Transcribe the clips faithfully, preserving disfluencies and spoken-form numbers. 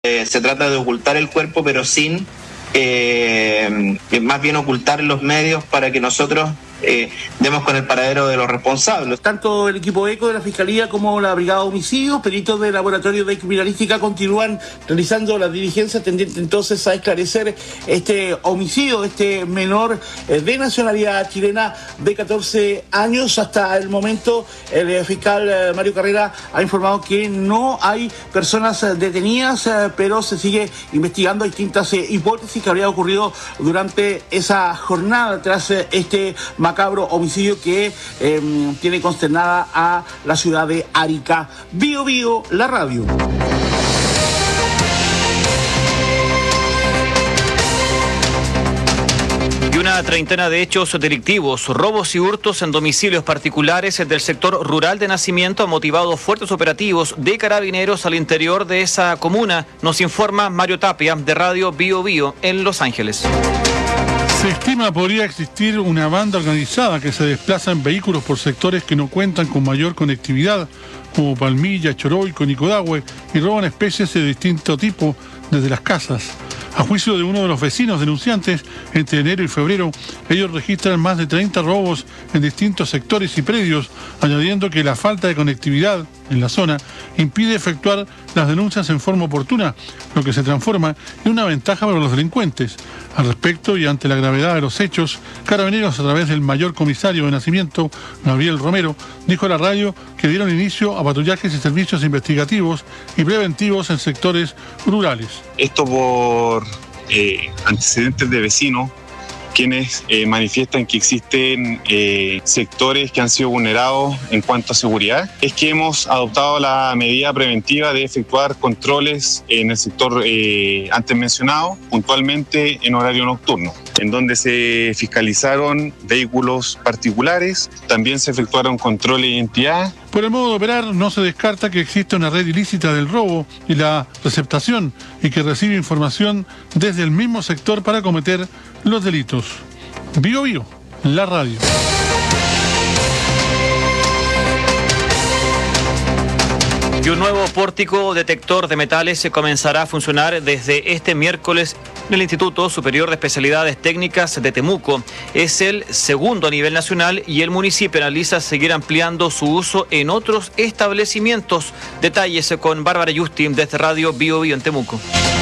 Eh, se trata de ocultar el cuerpo, pero sin, eh, más bien ocultar los medios para que nosotros eh, demos con el paradero de los responsables. Tanto el equipo ECO de la Fiscalía como la Brigada de Homicidios, peritos del Laboratorio de Criminalística, continúan realizando la diligencia tendiente entonces a esclarecer este homicidio, este menor eh, de nacionalidad chilena de catorce años. Hasta el momento el eh, fiscal eh, Mario Carrera ha informado que no hay personas eh, detenidas, eh, pero se sigue investigando distintas eh, hipótesis que habría ocurrido durante esa jornada tras eh, este macabro homicidio que eh, tiene consternada a la ciudad de Arica. Bio Bio, la radio. Y una treintena de hechos delictivos, robos y hurtos en domicilios particulares del sector rural de Nacimiento han motivado fuertes operativos de carabineros al interior de esa comuna, nos informa Mario Tapia de Radio Bio Bio en Los Ángeles. Se estima podría existir una banda organizada que se desplaza en vehículos por sectores que no cuentan con mayor conectividad, como Palmilla, Choroico, Nicodahue, y roban especies de distinto tipo desde las casas. A juicio de uno de los vecinos denunciantes, entre enero y febrero, ellos registran más de treinta robos en distintos sectores y predios, añadiendo que la falta de conectividad en la zona impide efectuar las denuncias en forma oportuna, lo que se transforma en una ventaja para los delincuentes. Al respecto, y ante la gravedad de los hechos, Carabineros, a través del mayor comisario de Nacimiento, Gabriel Romero, dijo a la radio que dieron inicio a patrullajes y servicios investigativos y preventivos en sectores rurales. Esto por eh, antecedentes de vecinos, quienes eh, manifiestan que existen eh, sectores que han sido vulnerados en cuanto a seguridad, es que hemos adoptado la medida preventiva de efectuar controles en el sector eh, antes mencionado, puntualmente en horario nocturno, en donde se fiscalizaron vehículos particulares, también se efectuaron controles de identidad. Por el modo de operar, no se descarta que exista una red ilícita del robo y la receptación y que recibe información desde el mismo sector para cometer los delitos. Bio Bio, la radio. Y un nuevo pórtico detector de metales se comenzará a funcionar desde este miércoles en el Instituto Superior de Especialidades Técnicas de Temuco. Es el segundo a nivel nacional y el municipio analiza seguir ampliando su uso en otros establecimientos. Detalles con Bárbara Justin desde Radio Bio Bio en Temuco.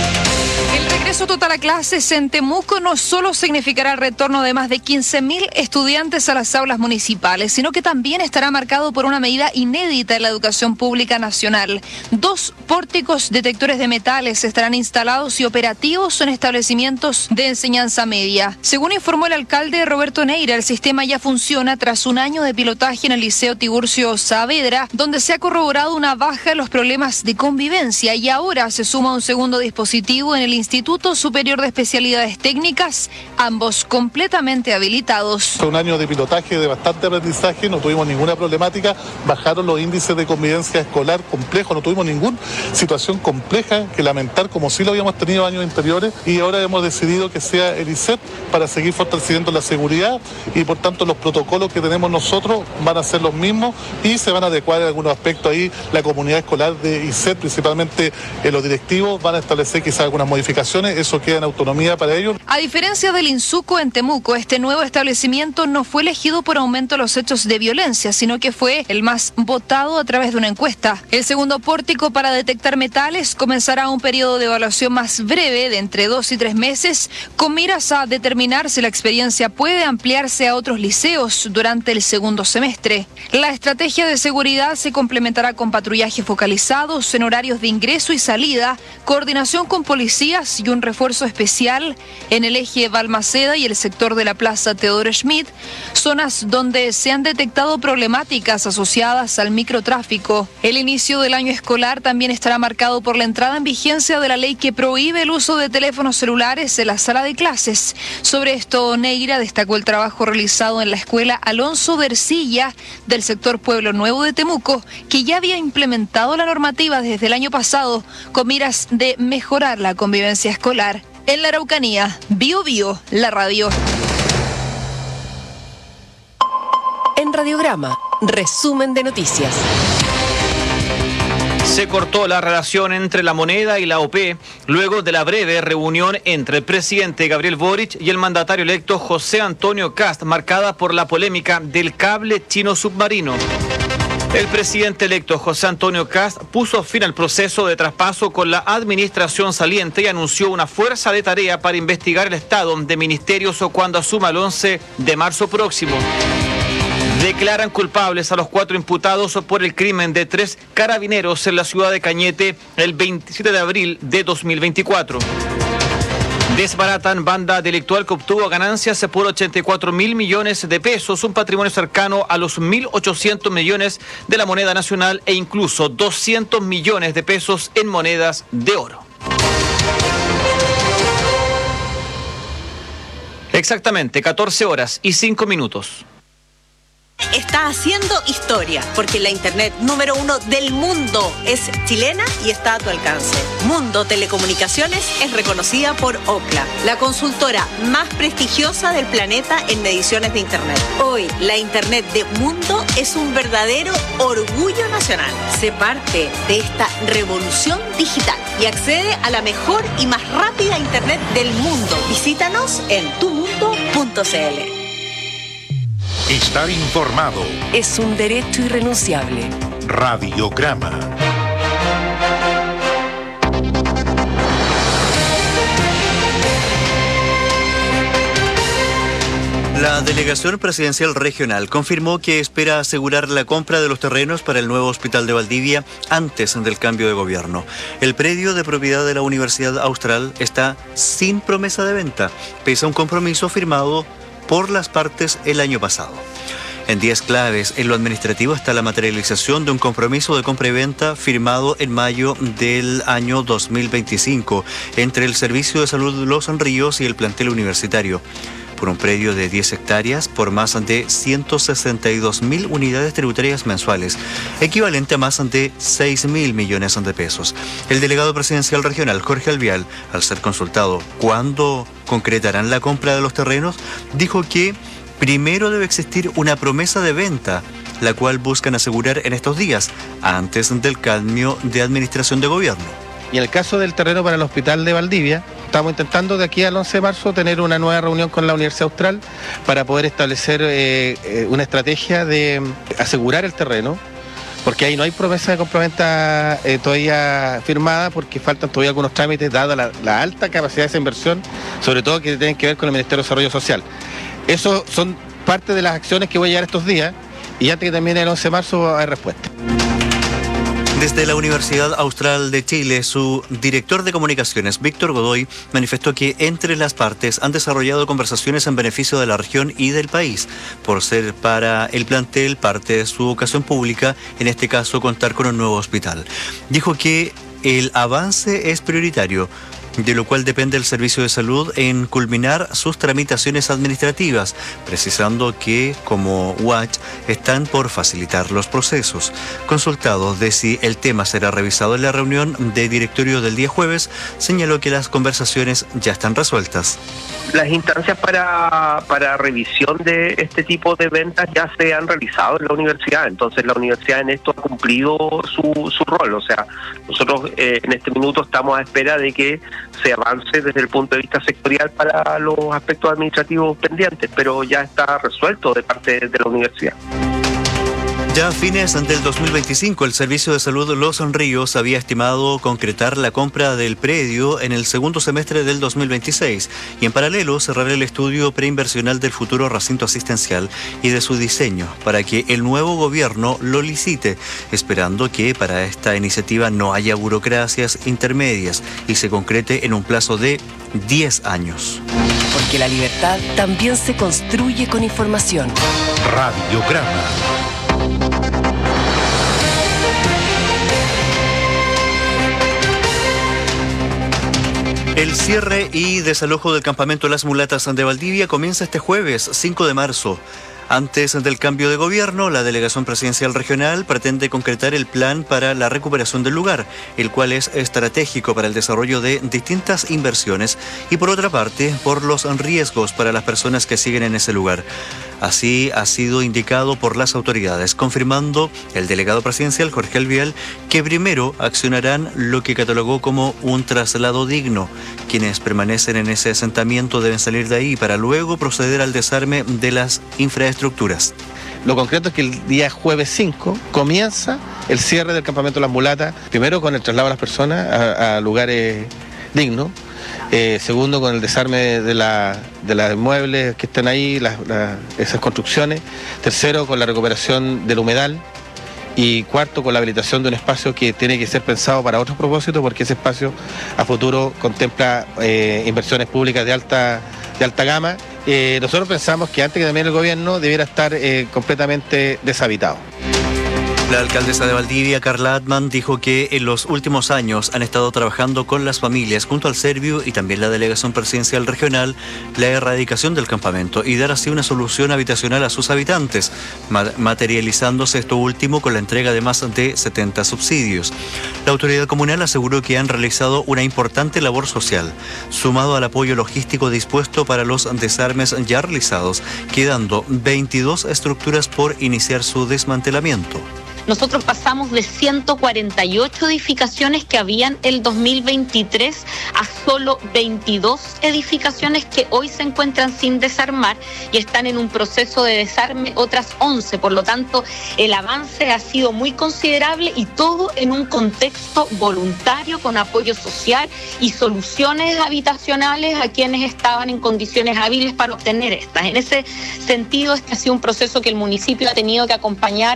El regreso total a clases en Temuco no solo significará el retorno de más de quince mil estudiantes a las aulas municipales, sino que también estará marcado por una medida inédita en la educación pública nacional. Dos pórticos detectores de metales estarán instalados y operativos en establecimientos de enseñanza media. Según informó el alcalde Roberto Neira, el sistema ya funciona tras un año de pilotaje en el Liceo Tiburcio Saavedra, donde se ha corroborado una baja en los problemas de convivencia, y ahora se suma un segundo dispositivo en el Instituto Superior de Especialidades Técnicas, ambos completamente habilitados. Fue un año de pilotaje, de bastante aprendizaje, no tuvimos ninguna problemática, bajaron los índices de convivencia escolar complejos, no tuvimos ninguna situación compleja que lamentar como sí lo habíamos tenido años anteriores, y ahora hemos decidido que sea el I S E T para seguir fortaleciendo la seguridad, y por tanto los protocolos que tenemos nosotros van a ser los mismos y se van a adecuar en algunos aspectos ahí. La comunidad escolar de I S E T, principalmente eh, los directivos, van a establecer quizás algunas modificaciones, eso queda en autonomía para ellos. A diferencia del INSUCO en Temuco, este nuevo establecimiento no fue elegido por aumento de los hechos de violencia, sino que fue el más votado a través de una encuesta. El segundo pórtico para detectar metales comenzará un periodo de evaluación más breve de entre dos y tres meses, con miras a determinar si la experiencia puede ampliarse a otros liceos durante el segundo semestre. La estrategia de seguridad se complementará con patrullajes focalizados en horarios de ingreso y salida, coordinación con policías y un refuerzo especial en el eje Balmaceda y el sector de la Plaza Teodoro Schmidt, zonas donde se han detectado problemáticas asociadas al microtráfico. El inicio del año escolar también estará marcado por la entrada en vigencia de la ley que prohíbe el uso de teléfonos celulares en la sala de clases. Sobre esto, Neira destacó el trabajo realizado en la escuela Alonso de Ercilla del sector Pueblo Nuevo de Temuco, que ya había implementado la normativa desde el año pasado con miras de mejorar la convivencia escolar. En la Araucanía, Bio Bio, la radio. En Radiograma, resumen de noticias. Se cortó la relación entre La Moneda y la O P luego de la breve reunión entre el presidente Gabriel Boric y el mandatario electo José Antonio Kast, marcada por la polémica del cable chino submarino. El presidente electo José Antonio Kast puso fin al proceso de traspaso con la administración saliente y anunció una fuerza de tarea para investigar el estado de ministerios o cuando asuma el once de marzo próximo. Declaran culpables a los cuatro imputados por el crimen de tres carabineros en la ciudad de Cañete el veintisiete de abril de dos mil veinticuatro. Desbaratan banda delictual que obtuvo ganancias por ochenta y cuatro mil millones de pesos, un patrimonio cercano a los mil ochocientos millones de la moneda nacional e incluso doscientos millones de pesos en monedas de oro. Exactamente, catorce horas y cinco minutos. Está haciendo historia, porque la internet número uno del mundo es chilena y está a tu alcance. Mundo Telecomunicaciones es reconocida por Ookla, la consultora más prestigiosa del planeta en mediciones de internet. Hoy, la internet de Mundo es un verdadero orgullo nacional. Sé parte de esta revolución digital y accede a la mejor y más rápida internet del mundo. Visítanos en tu mundo punto c l. Estar informado es un derecho irrenunciable. Radiograma. La Delegación Presidencial Regional confirmó que espera asegurar la compra de los terrenos para el nuevo Hospital de Valdivia antes del cambio de gobierno. El predio de propiedad de la Universidad Austral está sin promesa de venta, pese a un compromiso firmado por las partes el año pasado. En días claves en lo administrativo está la materialización de un compromiso de compra y venta firmado en mayo del año dos mil veinticinco entre el Servicio de Salud Los Ríos y el plantel universitario, por un predio de diez hectáreas por más de ciento sesenta y dos mil unidades tributarias mensuales, equivalente a más de seis mil millones de pesos. El delegado presidencial regional, Jorge Alvial, al ser consultado cuándo concretarán la compra de los terrenos, dijo que primero debe existir una promesa de venta, la cual buscan asegurar en estos días, antes del cambio de administración de gobierno. Y en el caso del terreno para el Hospital de Valdivia, estamos intentando de aquí al once de marzo tener una nueva reunión con la Universidad Austral para poder establecer eh, eh, una estrategia de asegurar el terreno, porque ahí no hay promesa de compraventa eh, todavía firmada, porque faltan todavía algunos trámites, dada la, la alta capacidad de esa inversión, sobre todo que tienen que ver con el Ministerio de Desarrollo Social. Eso son parte de las acciones que voy a llevar estos días, y antes que termine el once de marzo va a haber respuesta. Desde la Universidad Austral de Chile, su director de comunicaciones, Víctor Godoy, manifestó que entre las partes han desarrollado conversaciones en beneficio de la región y del país, por ser para el plantel parte de su vocación pública, en este caso contar con un nuevo hospital. Dijo que el avance es prioritario, de lo cual depende el Servicio de Salud en culminar sus tramitaciones administrativas, precisando que, como U A Ch, están por facilitar los procesos. Consultado de si el tema será revisado en la reunión de directorio del día jueves, señaló que las conversaciones ya están resueltas. Las instancias para, para revisión de este tipo de ventas ya se han realizado en la universidad, entonces la universidad en esto ha cumplido su, su rol, o sea, nosotros eh, en este minuto estamos a espera de que se avance desde el punto de vista sectorial para los aspectos administrativos pendientes, pero ya está resuelto de parte de la universidad. Ya a fines del dos mil veinticinco, el Servicio de Salud Los Ríos había estimado concretar la compra del predio en el segundo semestre del dos mil veintiséis y en paralelo cerrar el estudio preinversional del futuro recinto asistencial y de su diseño para que el nuevo gobierno lo licite, esperando que para esta iniciativa no haya burocracias intermedias y se concrete en un plazo de diez años. Porque la libertad también se construye con información. Radiograma. El cierre y desalojo del campamento Las Mulatas de Valdivia comienza este jueves cinco de marzo. Antes del cambio de gobierno, la Delegación Presidencial Regional pretende concretar el plan para la recuperación del lugar, el cual es estratégico para el desarrollo de distintas inversiones y, por otra parte, por los riesgos para las personas que siguen en ese lugar. Así ha sido indicado por las autoridades, confirmando el delegado presidencial Jorge Alvial que primero accionarán lo que catalogó como un traslado digno. Quienes permanecen en ese asentamiento deben salir de ahí para luego proceder al desarme de las infraestructuras. Lo concreto es que el día jueves cinco comienza el cierre del campamento Las Mulatas, primero con el traslado de las personas a, a lugares dignos. Eh, segundo, con el desarme de los de la inmuebles que están ahí, las, las, esas construcciones. Tercero, con la recuperación del humedal. Y cuarto, con la habilitación de un espacio que tiene que ser pensado para otros propósitos, porque ese espacio a futuro contempla eh, inversiones públicas de alta, de alta gama. Eh, nosotros pensamos que antes que también el gobierno debiera estar eh, completamente deshabitado. La alcaldesa de Valdivia, Carla Atman, dijo que en los últimos años han estado trabajando con las familias junto al Serviu y también la Delegación Presidencial Regional la erradicación del campamento y dar así una solución habitacional a sus habitantes, materializándose esto último con la entrega de más de setenta subsidios. La autoridad comunal aseguró que han realizado una importante labor social, sumado al apoyo logístico dispuesto para los desarmes ya realizados, quedando veintidós estructuras por iniciar su desmantelamiento. Nosotros pasamos de ciento cuarenta y ocho edificaciones que habían el dos mil veintitrés a solo veintidós edificaciones que hoy se encuentran sin desarmar y están en un proceso de desarme otras once. Por lo tanto, el avance ha sido muy considerable y todo en un contexto voluntario con apoyo social y soluciones habitacionales a quienes estaban en condiciones hábiles para obtener estas. En ese sentido, este ha sido un proceso que el municipio ha tenido que acompañar.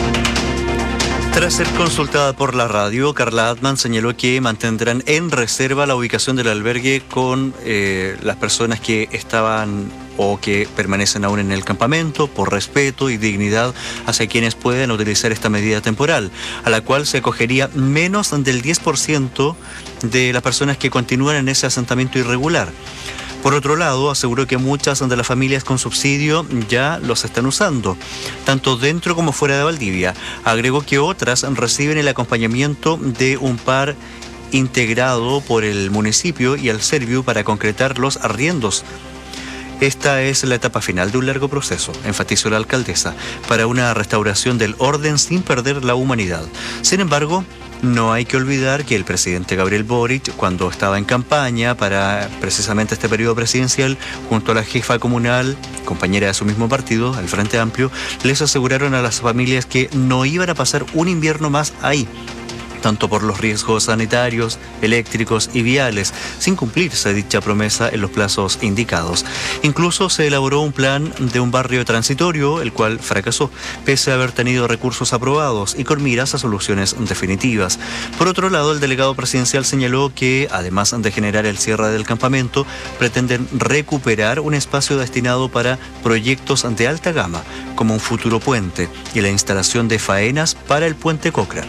Tras ser consultada por la radio, Carla Atman señaló que mantendrán en reserva la ubicación del albergue con eh, las personas que estaban o que permanecen aún en el campamento por respeto y dignidad hacia quienes pueden utilizar esta medida temporal, a la cual se acogería menos del diez por ciento de las personas que continúan en ese asentamiento irregular. Por otro lado, aseguró que muchas de las familias con subsidio ya los están usando, tanto dentro como fuera de Valdivia. Agregó que otras reciben el acompañamiento de un par integrado por el municipio y el Serviu para concretar los arriendos. Esta es la etapa final de un largo proceso, enfatizó la alcaldesa, para una restauración del orden sin perder la humanidad. Sin embargo, no hay que olvidar que el presidente Gabriel Boric, cuando estaba en campaña para precisamente este periodo presidencial, junto a la jefa comunal, compañera de su mismo partido, el Frente Amplio, les aseguraron a las familias que no iban a pasar un invierno más ahí, tanto por los riesgos sanitarios, eléctricos y viales, sin cumplirse dicha promesa en los plazos indicados. Incluso se elaboró un plan de un barrio transitorio, el cual fracasó, pese a haber tenido recursos aprobados y con miras a soluciones definitivas. Por otro lado, el delegado presidencial señaló que, además de generar el cierre del campamento, pretenden recuperar un espacio destinado para proyectos de alta gama, como un futuro puente y la instalación de faenas para el puente Cochrane.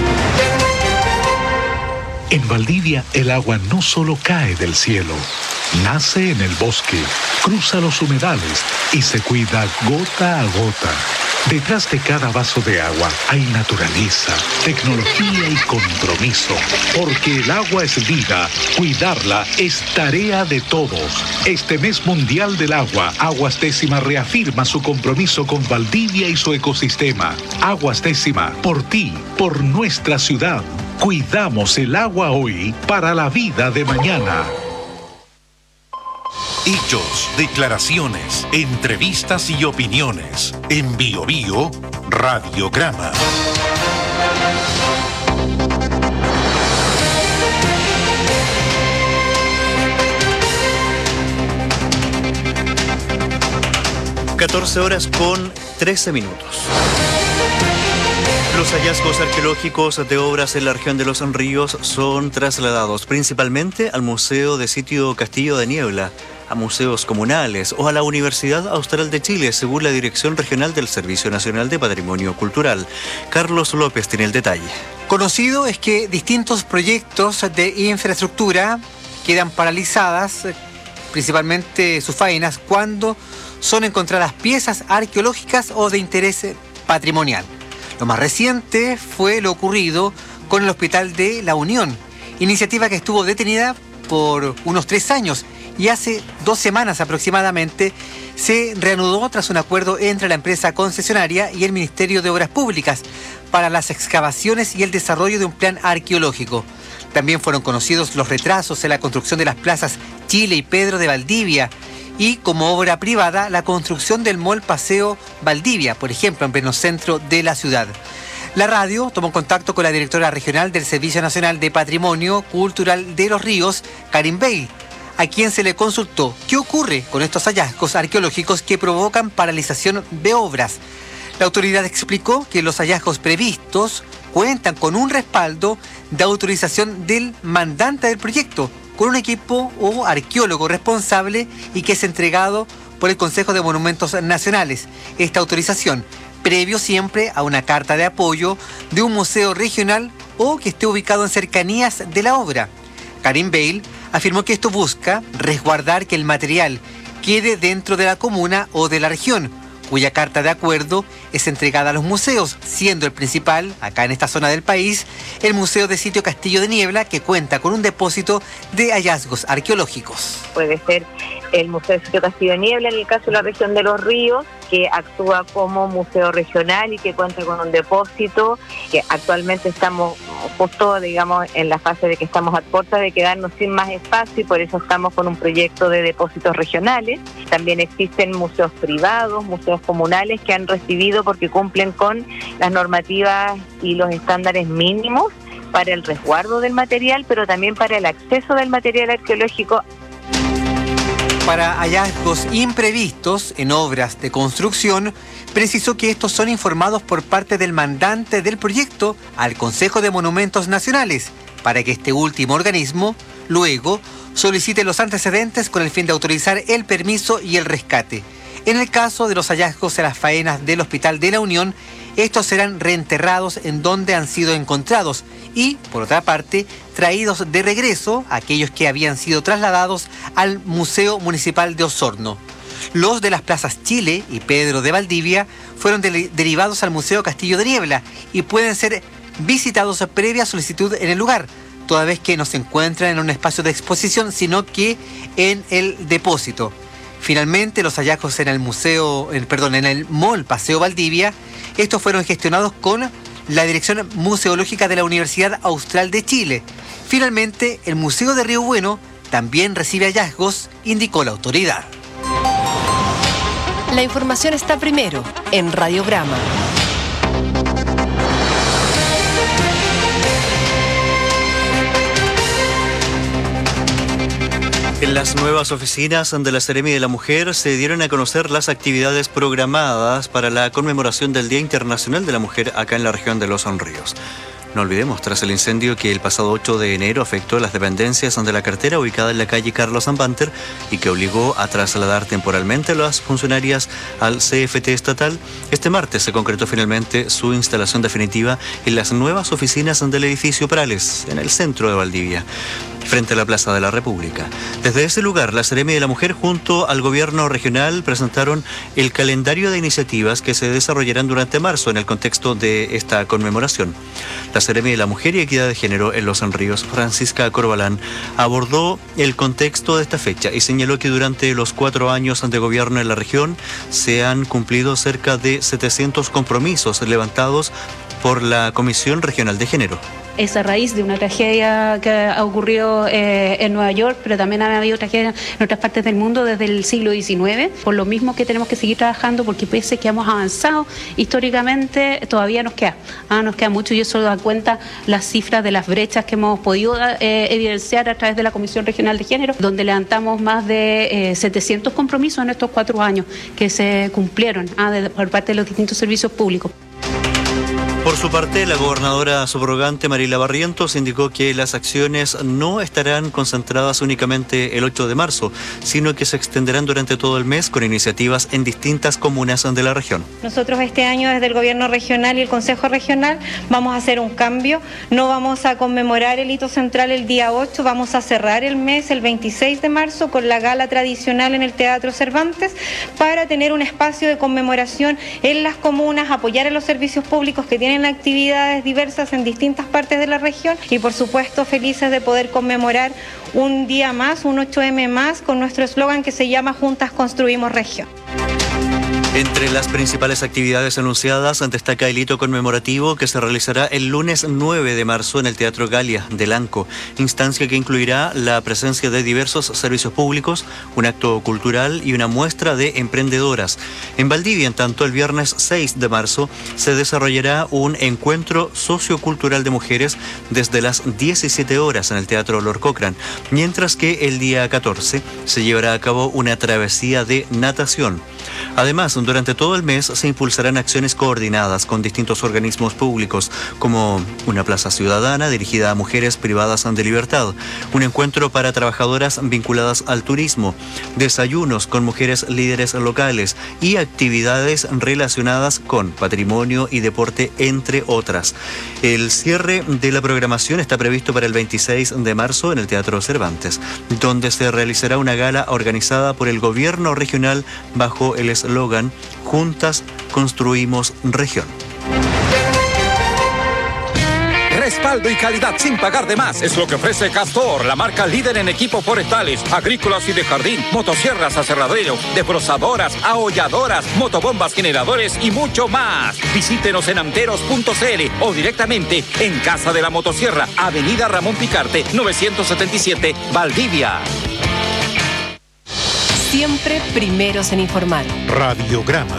En Valdivia, el agua no solo cae del cielo, nace en el bosque, cruza los humedales y se cuida gota a gota. Detrás de cada vaso de agua hay naturaleza, tecnología y compromiso. Porque el agua es vida, cuidarla es tarea de todos. Este mes mundial del agua, Aguas Décima reafirma su compromiso con Valdivia y su ecosistema. Aguas Décima, por ti, por nuestra ciudad. Cuidamos el agua hoy para la vida de mañana. Hechos, declaraciones, entrevistas y opiniones. En Bio Bio, Radiograma. catorce horas con trece minutos. Los hallazgos arqueológicos de obras en la región de Los Ríos son trasladados principalmente al Museo de Sitio Castillo de Niebla, a museos comunales o a la Universidad Austral de Chile, según la Dirección Regional del Servicio Nacional de Patrimonio Cultural. Carlos López tiene el detalle. Conocido es que distintos proyectos de infraestructura quedan paralizadas, principalmente sus faenas, cuando son encontradas piezas arqueológicas o de interés patrimonial. Lo más reciente fue lo ocurrido con el Hospital de La Unión, iniciativa que estuvo detenida por unos tres años y hace dos semanas aproximadamente se reanudó tras un acuerdo entre la empresa concesionaria y el Ministerio de Obras Públicas para las excavaciones y el desarrollo de un plan arqueológico. También fueron conocidos los retrasos en la construcción de las plazas Chile y Pedro de Valdivia y, como obra privada, la construcción del Mall Paseo Valdivia, por ejemplo, en pleno centro de la ciudad. La radio tomó contacto con la directora regional del Servicio Nacional de Patrimonio Cultural de Los Ríos, Karin Bale, a quien se le consultó qué ocurre con estos hallazgos arqueológicos que provocan paralización de obras. La autoridad explicó que los hallazgos previstos cuentan con un respaldo de autorización del mandante del proyecto, con un equipo o arqueólogo responsable y que es entregado por el Consejo de Monumentos Nacionales. Esta autorización, previo siempre a una carta de apoyo de un museo regional o que esté ubicado en cercanías de la obra. Karin Bale afirmó que esto busca resguardar que el material quede dentro de la comuna o de la región, cuya carta de acuerdo es entregada a los museos, siendo el principal, acá en esta zona del país, el Museo de Sitio Castillo de Niebla, que cuenta con un depósito de hallazgos arqueológicos. Puede ser el Museo de Sitio Castillo de Niebla, en el caso de la región de Los Ríos, que actúa como museo regional y que cuenta con un depósito, que actualmente estamos justo, digamos, en la fase de que estamos a puerta de quedarnos sin más espacio y por eso estamos con un proyecto de depósitos regionales. También existen museos privados, museos comunales que han recibido porque cumplen con las normativas y los estándares mínimos para el resguardo del material, pero también para el acceso del material arqueológico. Para hallazgos imprevistos en obras de construcción, precisó que estos son informados por parte del mandante del proyecto al Consejo de Monumentos Nacionales, para que este último organismo, luego, solicite los antecedentes con el fin de autorizar el permiso y el rescate. En el caso de los hallazgos en las faenas del Hospital de La Unión, estos serán reenterrados en donde han sido encontrados y, por otra parte, traídos de regreso a aquellos que habían sido trasladados al Museo Municipal de Osorno. Los de las plazas Chile y Pedro de Valdivia fueron de- derivados al Museo Castillo de Niebla y pueden ser visitados previa solicitud en el lugar, toda vez que no se encuentran en un espacio de exposición, sino que en el depósito. Finalmente, los hallazgos en el museo, en, perdón, en el Mall Paseo Valdivia, estos fueron gestionados con la Dirección Museológica de la Universidad Austral de Chile. Finalmente, el Museo de Río Bueno también recibe hallazgos, indicó la autoridad. La información está primero en Radiograma. En las nuevas oficinas de la Seremi de la Mujer se dieron a conocer las actividades programadas para la conmemoración del Día Internacional de la Mujer acá en la región de Los Ríos. No olvidemos, tras el incendio que el pasado ocho de enero afectó las dependencias de la cartera ubicada en la calle Carlos Ambanter y que obligó a trasladar temporalmente a las funcionarias al C F T estatal, este martes se concretó finalmente su instalación definitiva en las nuevas oficinas del edificio Prales, en el centro de Valdivia, frente a la Plaza de la República. Desde ese lugar, la Seremi de la Mujer junto al gobierno regional presentaron el calendario de iniciativas que se desarrollarán durante marzo en el contexto de esta conmemoración. La Seremi de la Mujer y Equidad de Género en Los Ríos, Francisca Corbalán, abordó el contexto de esta fecha y señaló que durante los cuatro años de gobierno en la región se han cumplido cerca de setecientos compromisos levantados por la Comisión Regional de Género. Es a raíz de una tragedia que ha ocurrido eh, en Nueva York, pero también ha habido tragedias en otras partes del mundo desde el siglo diecinueve, por lo mismo que tenemos que seguir trabajando, porque pese que hemos avanzado históricamente, todavía nos queda, ah, nos queda mucho, y eso da cuenta las cifras de las brechas que hemos podido eh, evidenciar a través de la Comisión Regional de Género, donde levantamos más de eh, setecientos compromisos en estos cuatro años que se cumplieron ah, de, por parte de los distintos servicios públicos. Por su parte, la gobernadora subrogante Marila Barrientos indicó que las acciones no estarán concentradas únicamente el ocho de marzo, sino que se extenderán durante todo el mes con iniciativas en distintas comunas de la región. Nosotros este año desde el Gobierno Regional y el Consejo Regional vamos a hacer un cambio. No vamos a conmemorar el hito central el día ocho, vamos a cerrar el mes el veintiséis de marzo con la gala tradicional en el Teatro Cervantes para tener un espacio de conmemoración en las comunas, apoyar a los servicios públicos que tienen actividades diversas en distintas partes de la región y por supuesto felices de poder conmemorar un día más, un ocho eme más, con nuestro eslogan que se llama Juntas Construimos Región. Entre las principales actividades anunciadas destaca el hito conmemorativo que se realizará el lunes nueve de marzo en el Teatro Galia de Lanco, instancia que incluirá la presencia de diversos servicios públicos, un acto cultural y una muestra de emprendedoras. En Valdivia, en tanto, el viernes seis de marzo se desarrollará un encuentro sociocultural de mujeres desde las diecisiete horas en el Teatro Lord Cochrane, mientras que el día catorce se llevará a cabo una travesía de natación. Además, durante todo el mes se impulsarán acciones coordinadas con distintos organismos públicos, como una plaza ciudadana dirigida a mujeres privadas de libertad, un encuentro para trabajadoras vinculadas al turismo, desayunos con mujeres líderes locales y actividades relacionadas con patrimonio y deporte, entre otras. El cierre de la programación está previsto para el veintiséis de marzo en el Teatro Cervantes, donde se realizará una gala organizada por el Gobierno Regional bajo el eslogan Juntas Construimos Región. Respaldo y calidad sin pagar de más es lo que ofrece Castor, la marca líder en equipos forestales, agrícolas y de jardín, motosierras, aserraderos, desbrozadoras, aholladoras, motobombas, generadores y mucho más. Visítenos en amteros punto cl o directamente en Casa de la Motosierra, Avenida Ramón Picarte, novecientos setenta y siete, Valdivia. Siempre primeros en informar. Radiograma.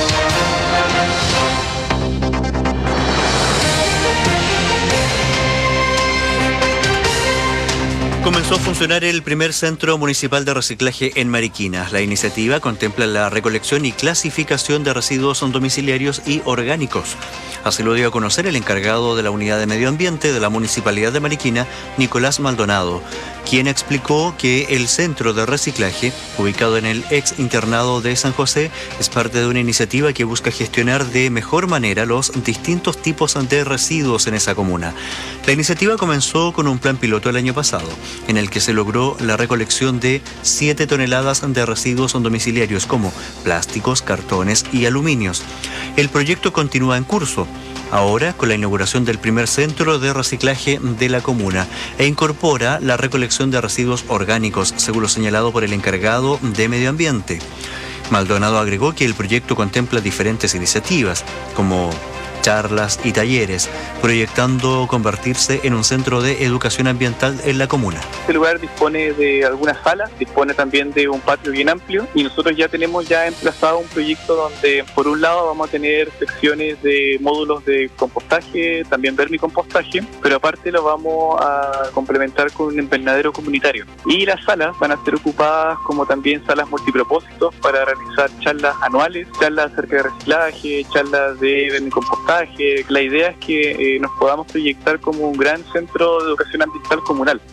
Comenzó a funcionar el primer centro municipal de reciclaje en Mariquina. La iniciativa contempla la recolección y clasificación de residuos domiciliarios y orgánicos. Así lo dio a conocer el encargado de la Unidad de Medio Ambiente de la Municipalidad de Mariquina, Nicolás Maldonado, quien explicó que el centro de reciclaje, ubicado en el ex internado de San José, es parte de una iniciativa que busca gestionar de mejor manera los distintos tipos de residuos en esa comuna. La iniciativa comenzó con un plan piloto el año pasado, en el que se logró la recolección de siete toneladas de residuos domiciliarios como plásticos, cartones y aluminios. El proyecto continúa en curso, ahora con la inauguración del primer centro de reciclaje de la comuna, e incorpora la recolección de residuos orgánicos, según lo señalado por el encargado de Medio Ambiente. Maldonado agregó que el proyecto contempla diferentes iniciativas, como charlas y talleres, proyectando convertirse en un centro de educación ambiental en la comuna. Este lugar dispone de algunas salas, dispone también de un patio bien amplio y nosotros ya tenemos ya emplazado un proyecto donde por un lado vamos a tener secciones de módulos de compostaje, también vermicompostaje, pero aparte lo vamos a complementar con un invernadero comunitario. Y las salas van a ser ocupadas como también salas multipropósitos para realizar charlas anuales, charlas acerca de reciclaje, charlas de vermicompostaje. La idea es que eh, nos podamos proyectar como un gran centro de educación ambiental comunal.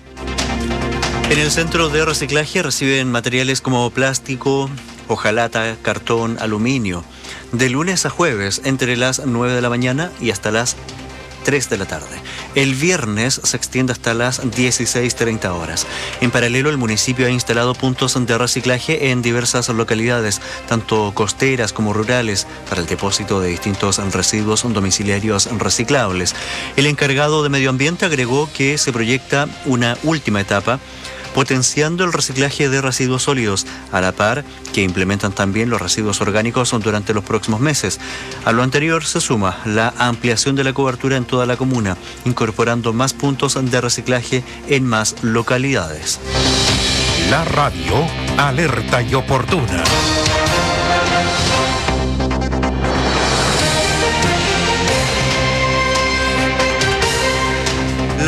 En el centro de reciclaje reciben materiales como plástico, hojalata, cartón, aluminio, de lunes a jueves entre las nueve de la mañana y hasta las tres de la tarde. El viernes se extiende hasta las dieciséis treinta horas. En paralelo, el municipio ha instalado puntos de reciclaje en diversas localidades, tanto costeras como rurales, para el depósito de distintos residuos domiciliarios reciclables. El encargado de Medio Ambiente agregó que se proyecta una última etapa, potenciando el reciclaje de residuos sólidos, a la par que implementan también los residuos orgánicos durante los próximos meses. A lo anterior se suma la ampliación de la cobertura en toda la comuna, incorporando más puntos de reciclaje en más localidades. La radio alerta y oportuna.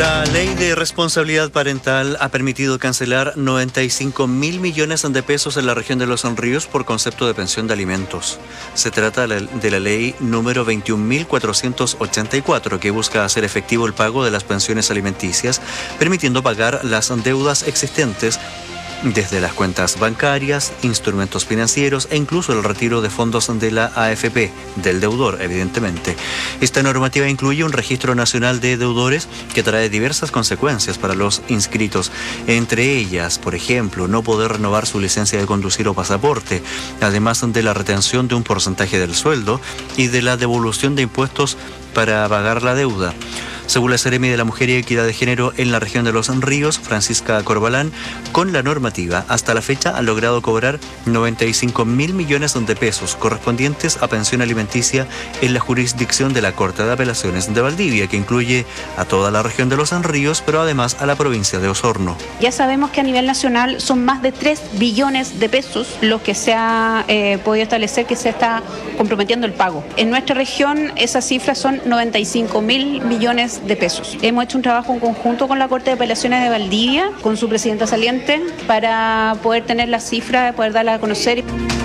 La ley de responsabilidad parental ha permitido cancelar noventa y cinco mil millones de pesos en la región de Los Ríos por concepto de pensión de alimentos. Se trata de la ley número veintiún mil cuatrocientos ochenta y cuatro, que busca hacer efectivo el pago de las pensiones alimenticias, permitiendo pagar las deudas existentes desde las cuentas bancarias, instrumentos financieros e incluso el retiro de fondos de la A F P, del deudor, evidentemente. Esta normativa incluye un registro nacional de deudores que trae diversas consecuencias para los inscritos, entre ellas, por ejemplo, no poder renovar su licencia de conducir o pasaporte, además de la retención de un porcentaje del sueldo y de la devolución de impuestos para pagar la deuda. Según la Seremi de la Mujer y Equidad de Género en la región de Los Ríos, Francisca Corbalán, con la normativa, hasta la fecha han logrado cobrar noventa y cinco mil millones de pesos correspondientes a pensión alimenticia en la jurisdicción de la Corte de Apelaciones de Valdivia, que incluye a toda la región de Los Ríos, pero además a la provincia de Osorno. Ya sabemos que a nivel nacional son más de tres billones de pesos los que se ha eh, podido establecer que se está comprometiendo el pago. En nuestra región esas cifras son noventa y cinco mil millones de pesos. Hemos hecho un trabajo en conjunto con la Corte de Apelaciones de Valdivia, con su presidenta saliente, para poder tener las cifras, poder darlas a conocer.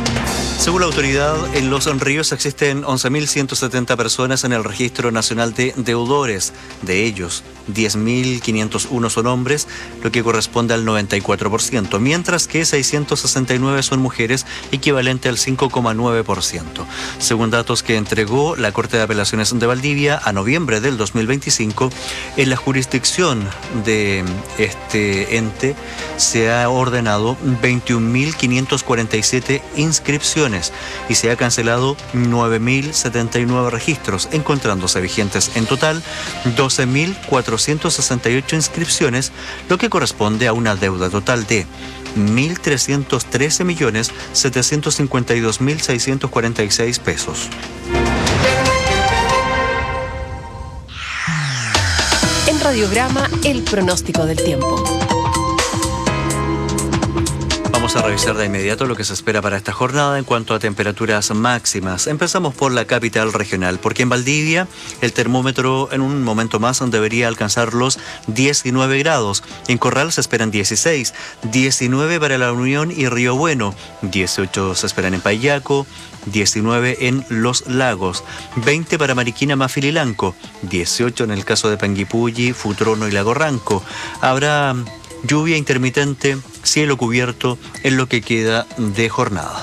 Según la autoridad, en Los Ríos existen once mil ciento setenta personas en el Registro Nacional de Deudores. De ellos, diez mil quinientos uno son hombres, lo que corresponde al noventa y cuatro por ciento, mientras que seiscientos sesenta y nueve son mujeres, equivalente al cinco coma nueve por ciento. Según datos que entregó la Corte de Apelaciones de Valdivia a noviembre del dos mil veinticinco, en la jurisdicción de este ente se ha ordenado veintiún mil quinientos cuarenta y siete inscripciones y se ha cancelado nueve mil setenta y nueve registros, encontrándose vigentes en total doce mil cuatrocientos sesenta y ocho inscripciones, lo que corresponde a una deuda total de mil trescientos trece millones setecientos cincuenta y dos mil seiscientos cuarenta y seis pesos. En Radiograma, el pronóstico del tiempo. Vamos a revisar de inmediato lo que se espera para esta jornada en cuanto a temperaturas máximas. Empezamos por la capital regional, porque en Valdivia el termómetro en un momento más debería alcanzar los diecinueve grados. En Corral se esperan dieciséis, diecinueve para La Unión y Río Bueno, dieciocho se esperan en Payaco, diecinueve en Los Lagos, veinte para Mariquina, Mafil y Lanco, dieciocho en el caso de Panguipulli, Futrono y Lago Ranco. Habrá lluvia intermitente, cielo cubierto en lo que queda de jornada.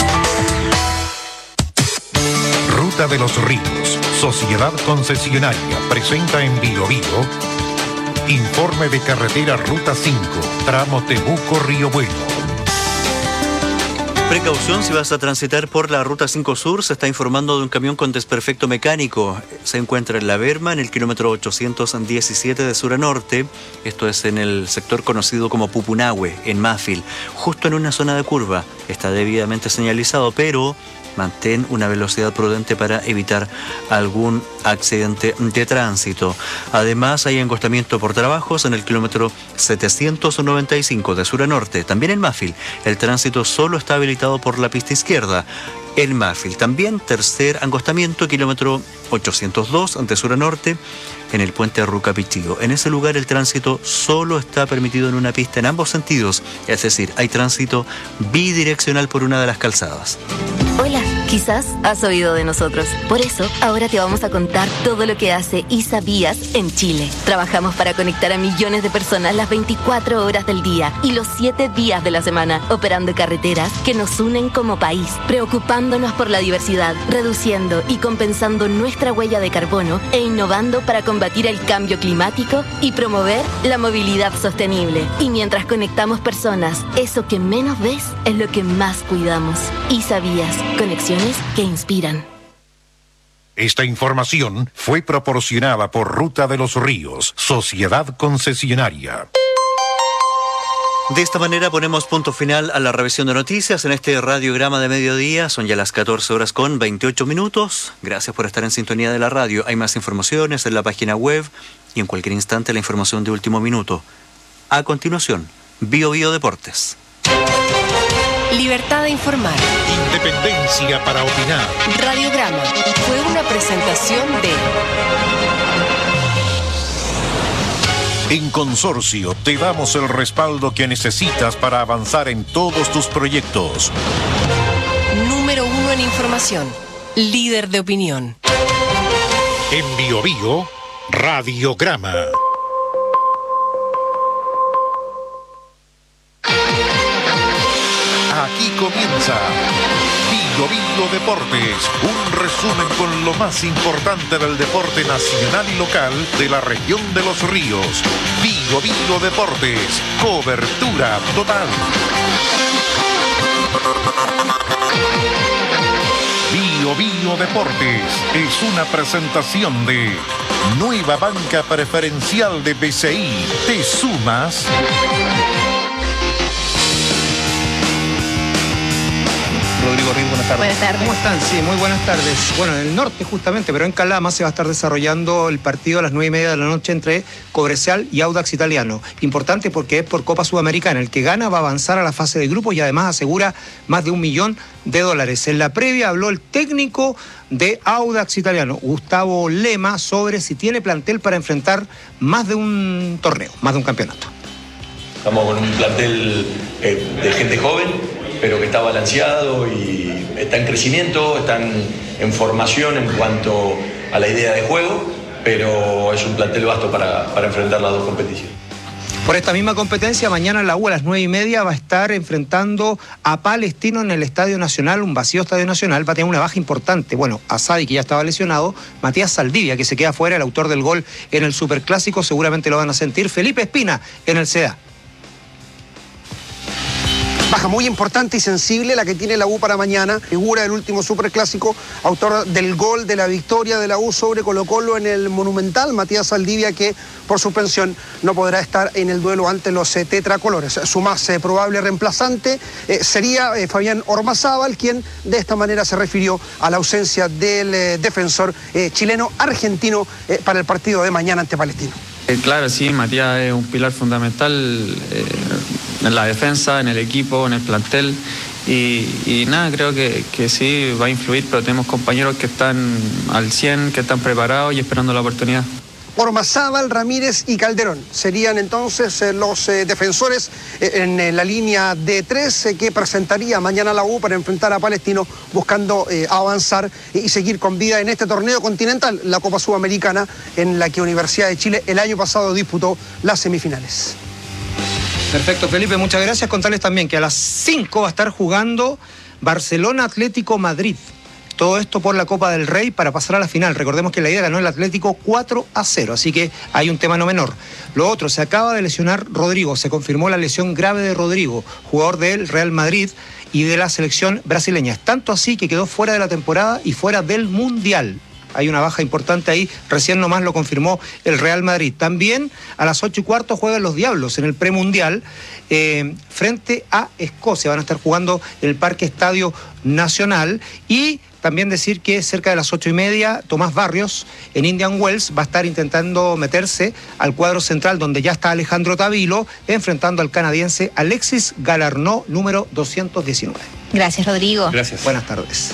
Ruta de los Ríos, Sociedad Concesionaria, presenta en Bio Bio informe de carretera Ruta cinco, tramo Temuco-Río Bueno. Precaución si vas a transitar por la Ruta cinco Sur. Se está informando de un camión con desperfecto mecánico. Se encuentra en La Berma, en el kilómetro ochocientos diecisiete de sur a norte. Esto es en el sector conocido como Pupunahue, en Mafil, justo en una zona de curva. Está debidamente señalizado, pero mantén una velocidad prudente para evitar algún accidente de tránsito. Además, hay encostamiento por trabajos en el kilómetro setecientos noventa y cinco de sur a norte. También en Mafil, el tránsito solo está habilitado por la pista izquierda. En Mafil, también tercer encostamiento, kilómetro ochocientos dos de sur a norte, en el puente Rucapichillo. En ese lugar el tránsito solo está permitido en una pista en ambos sentidos, es decir, hay tránsito bidireccional por una de las calzadas. Hola, quizás has oído de nosotros. Por eso, ahora te vamos a contar todo lo que hace ISABías en Chile. Trabajamos para conectar a millones de personas las veinticuatro horas del día y los siete días de la semana, operando carreteras que nos unen como país, preocupándonos por la diversidad, reduciendo y compensando nuestra huella de carbono e innovando para combatir el cambio climático y promover la movilidad sostenible. Y mientras conectamos personas, eso que menos ves es lo que más cuidamos. ISABías. Conexiones que inspiran. Esta información fue proporcionada por Ruta de los Ríos, Sociedad Concesionaria. De esta manera ponemos punto final a la revisión de noticias en este radiograma de mediodía. Son ya las catorce horas con veintiocho minutos. Gracias por estar en sintonía de la radio. Hay más informaciones en la página web y en cualquier instante la información de último minuto. A continuación, Bio Bio Deportes. Libertad de informar. Independencia para opinar. Radiograma fue una presentación de En Consorcio te damos el respaldo que necesitas para avanzar en todos tus proyectos. Número uno en información. Líder de opinión. En Bio Bio, Radiograma. Aquí comienza Bio Bio Deportes, un resumen con lo más importante del deporte nacional y local de la región de Los Ríos. Bio Bio Deportes, cobertura total. Bio Bio Deportes es una presentación de Nueva Banca Preferencial de B C I. ¿Te sumas? Rodrigo Riz, buenas tardes. Buenas tardes. ¿Cómo están? Sí, muy buenas tardes. Bueno, en el norte justamente, pero en Calama se va a estar desarrollando el partido a las nueve y media de la noche entre Cobresal y Audax Italiano. Importante porque es por Copa Sudamericana. El que gana va a avanzar a la fase de grupos y además asegura más de un millón de dólares. En la previa habló el técnico de Audax Italiano, Gustavo Lema, sobre si tiene plantel para enfrentar más de un torneo, más de un campeonato. Estamos con un plantel eh, de gente joven, pero que está balanceado y está en crecimiento, están en formación en cuanto a la idea de juego, pero es un plantel vasto para, para enfrentar las dos competiciones. Por esta misma competencia, mañana la U a las nueve y media va a estar enfrentando a Palestino en el Estadio Nacional, un vacío Estadio Nacional, va a tener una baja importante. Bueno, Asadi, que ya estaba lesionado, Matías Saldivia, que se queda fuera, el autor del gol en el Superclásico, seguramente lo van a sentir, Felipe Espina en el C D A. Baja muy importante y sensible la que tiene la U para mañana. Figura del último Superclásico, autor del gol de la victoria de la U sobre Colo-Colo en el Monumental, Matías Saldivia, que por suspensión no podrá estar en el duelo ante los eh, tetracolores. Su más eh, probable reemplazante eh, sería eh, Fabián Ormazábal, quien de esta manera se refirió a la ausencia del eh, defensor eh, chileno-argentino eh, para el partido de mañana ante Palestino. Eh, claro, sí, Matías es un pilar fundamental eh, en la defensa, en el equipo, en el plantel y, y nada, creo que, que sí va a influir, pero tenemos compañeros que están al cien, que están preparados y esperando la oportunidad. Ormazábal, Ramírez y Calderón serían entonces eh, los eh, defensores eh, en eh, la línea de tres eh, que presentaría mañana la U para enfrentar a Palestino, buscando eh, avanzar y seguir con vida en este torneo continental, la Copa Sudamericana, en la que Universidad de Chile el año pasado disputó las semifinales. Perfecto, Felipe, muchas gracias. Contarles también que a las cinco va a estar jugando Barcelona Atlético Madrid. Todo esto por la Copa del Rey para pasar a la final. Recordemos que la ida ganó el Atlético cuatro a cero, así que hay un tema no menor. Lo otro, se acaba de lesionar Rodrigo, se confirmó la lesión grave de Rodrigo, jugador del Real Madrid y de la selección brasileña. Es tanto así que quedó fuera de la temporada y fuera del Mundial. Hay una baja importante ahí, recién nomás lo confirmó el Real Madrid. También a las ocho y cuarto juegan los Diablos en el premundial eh, frente a Escocia. Van a estar jugando en el Parque Estadio Nacional. Y también decir que cerca de las ocho y media, Tomás Barrios en Indian Wells va a estar intentando meterse al cuadro central, donde ya está Alejandro Tavilo, enfrentando al canadiense Alexis Galarneau, número doscientos diecinueve. Gracias, Rodrigo. Gracias. Buenas tardes.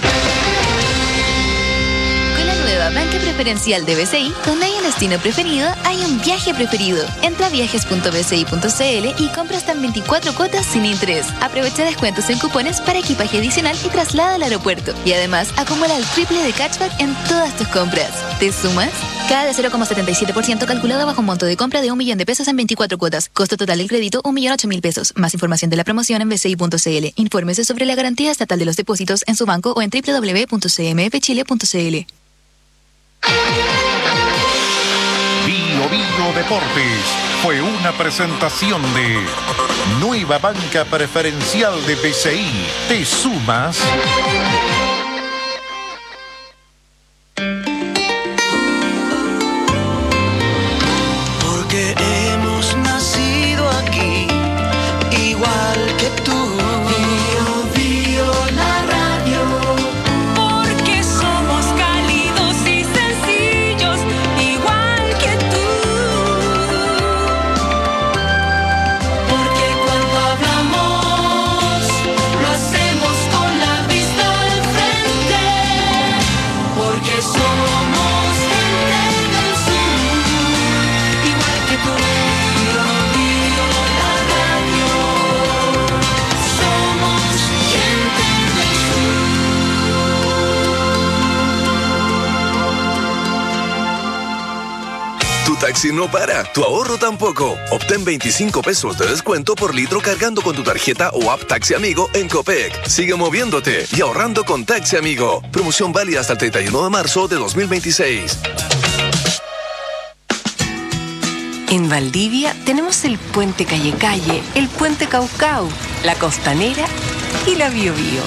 Nueva banca preferencial de B C I, donde hay un destino preferido, hay un viaje preferido. Entra a viajes punto b c i punto c l y compra hasta en veinticuatro cuotas sin interés. Aprovecha descuentos en cupones para equipaje adicional y traslada al aeropuerto. Y además, acumula el triple de cashback en todas tus compras. ¿Te sumas? Cada de cero coma setenta y siete por ciento calculado bajo un monto de compra de un millón de pesos en veinticuatro cuotas. Costo total del crédito, un millón ocho mil pesos. Más información de la promoción en b c i punto c l. Infórmese sobre la garantía estatal de los depósitos en su banco o en w w w punto c m f chile punto c l. Bio Bio Deportes fue una presentación de Nueva Banca Preferencial de B C I. ¿Te sumas? Porque hemos nacido aquí, igual que tú. Bio Bio la radio. Porque somos cálidos y sencillos, igual que tú. Porque cuando hablamos, lo hacemos con la vista al frente. taxi no para, tu ahorro tampoco. Obtén veinticinco pesos de descuento por litro cargando con tu tarjeta o app Taxi Amigo en Copec. Sigue moviéndote y ahorrando con Taxi Amigo. Promoción válida hasta el treinta y uno de marzo de dos mil veintiséis. En Valdivia tenemos el puente Calle Calle, el puente Caucao, la Costanera y la Bio Bio.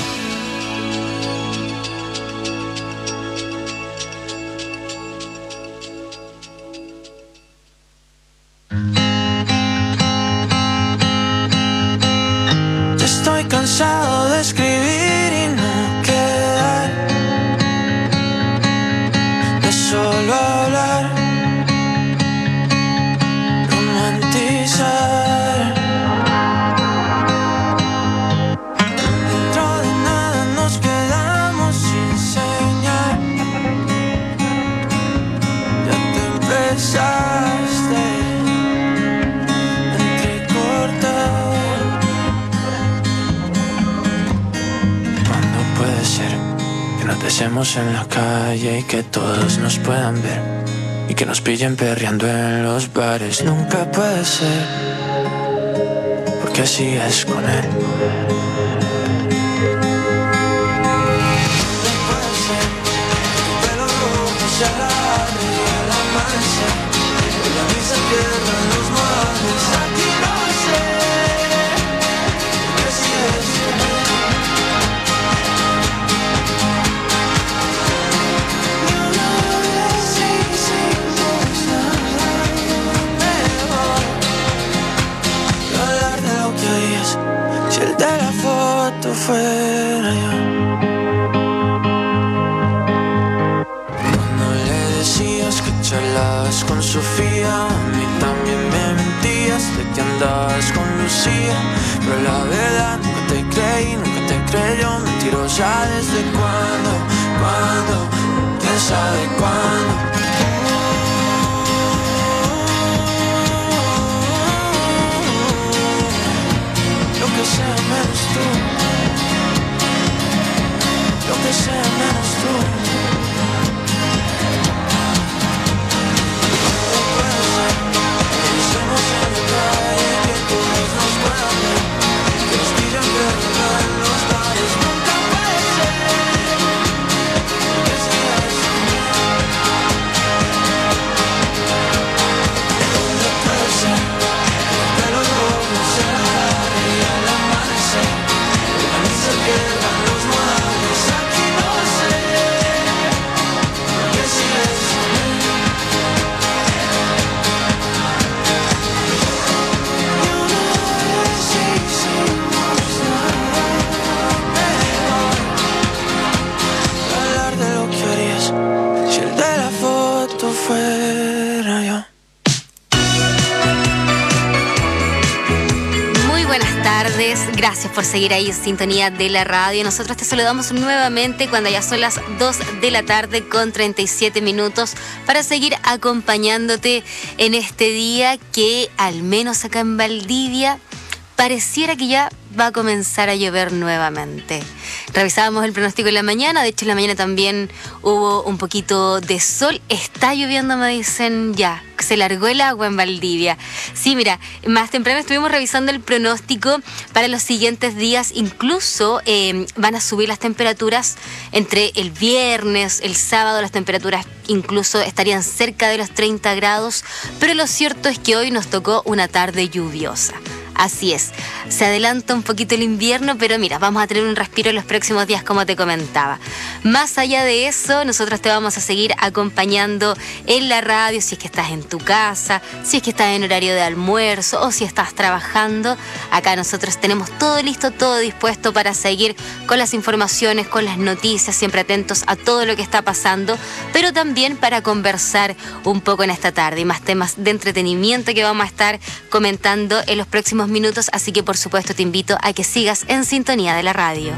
Ya estoy cansado de escribir y no quedar, de solo hablar, romantizar. Dentro de nada nos quedamos sin señal. Ya te empezaste a entrecortar. ¿Cuándo puede ser que nos besemos en la calle y que todos nos puedan ver? Y que nos pillen perreando en los bares. Nunca puede ser, porque así es con él. No puede ser que tu pelo rojo se alargue y al amanecer la brisa pierda los modales. Aquí no sé, porque así es con él. Si el de la foto fuera yo, cuando le decías que charlabas con Sofía, a mí también me mentías de que andabas con Lucía. Pero la verdad nunca te creí, nunca te creyó. Mentirosa desde cuándo, cuándo, quién sabe cuándo. Lo que sea menos tú, lo que sea menos tú. No puede ser que estemos en la calle, que todos nos puedan ver, que nos pillen perdiendo en los bares. Nunca puede ser, porque así es. No puede ser que el pelo rojo se alargue y al amanecer la brisa pierda los modales. Aquí no sé, porque así es. Y una vez hicimos nada mejor, hablar de lo que harías si el de la foto fuera yo. Muy buenas tardes, gracias por seguir ahí en sintonía de la radio. Nosotros te saludamos nuevamente cuando ya son las dos de la tarde con treinta y siete minutos para seguir acompañándote en este día que al menos acá en Valdivia pareciera que ya va a comenzar a llover nuevamente. Revisábamos el pronóstico en la mañana, de hecho en la mañana también hubo un poquito de sol. Está lloviendo, me dicen ya, se largó el agua en Valdivia. Sí, mira, más temprano estuvimos revisando el pronóstico para los siguientes días. Incluso eh, van a subir las temperaturas entre el viernes, el sábado, las temperaturas incluso estarían cerca de los treinta grados, pero lo cierto es que hoy nos tocó una tarde lluviosa. Así es, se adelanta un poquito el invierno, pero mira, vamos a tener un respiro en los próximos días, como te comentaba. Más allá de eso, nosotros te vamos a seguir acompañando en la radio, si es que estás en tu casa, si es que estás en horario de almuerzo o si estás trabajando. Acá nosotros tenemos todo listo, todo dispuesto para seguir con las informaciones, con las noticias, siempre atentos a todo lo que está pasando, pero también para conversar un poco en esta tarde y más temas de entretenimiento que vamos a estar comentando en los próximos minutos, así que por supuesto te invito a que sigas en sintonía de la radio.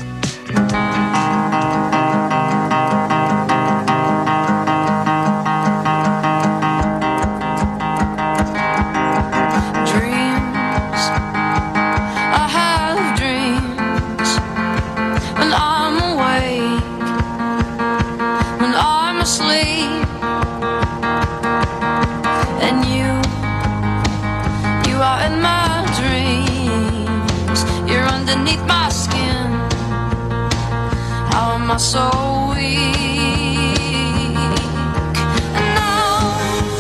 And you underneath my skin. How am I so weak? And now,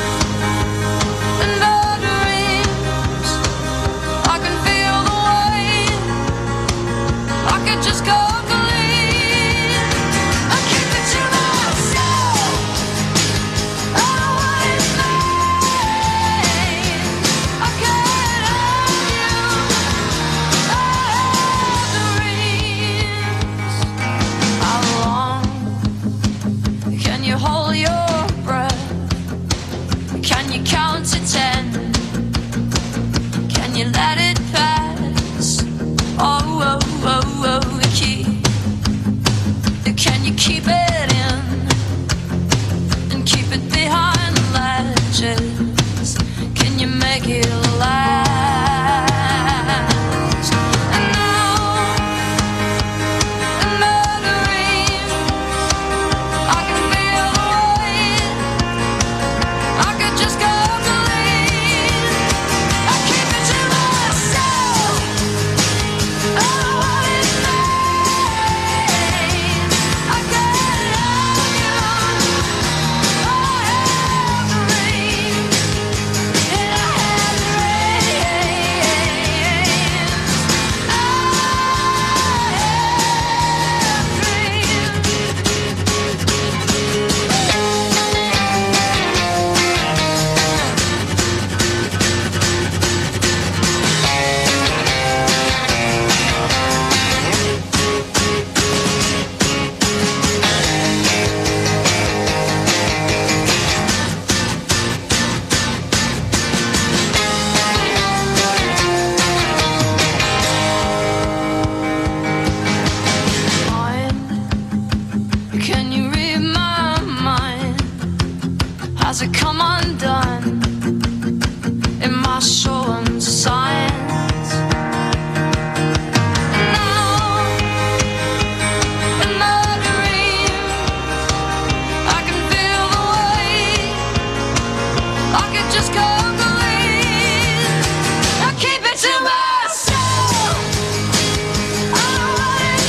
in my dreams, I can feel the weight. I could just go clean. I keep it to myself. Oh, what is mine? I can't have you. I have dreams. How long can you hold your breath? Can you count to ten? Can you let it pass? Oh, oh, oh, oh, keep. Can you keep it in and keep it behind the ledges? Can you make it last? And now, in my dreams, I can feel the weight. I could just go clean. I keep it to myself. Oh, what is mine? I can't have you. I have dreams, and I have Can you read my mind? Has it come undone? Am I showing signs? And now, in my dreams, I can feel the weight. I could just go clean. I keep it to myself. Oh, what is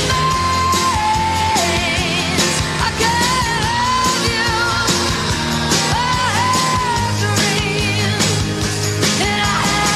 mine? I can't have you. I have dreams, and I have